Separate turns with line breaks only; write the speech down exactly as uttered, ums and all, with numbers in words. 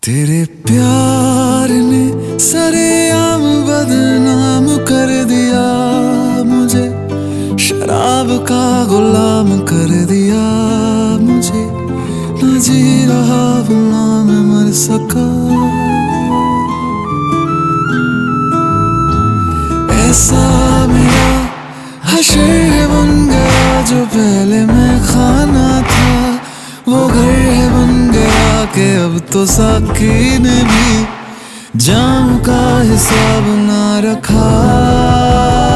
तेरे प्यार ने सरेआम बदनाम कर दिया मुझे, शराब का गुलाम कर दिया मुझे। न जी रहा हूँ ना मैं मर सका। ऐसा मेरा हशर बन गया जो पहले मैं खाना था, वो घर है बन गया कि अब तो साकी ने भी जाम का हिसाब ना रखा।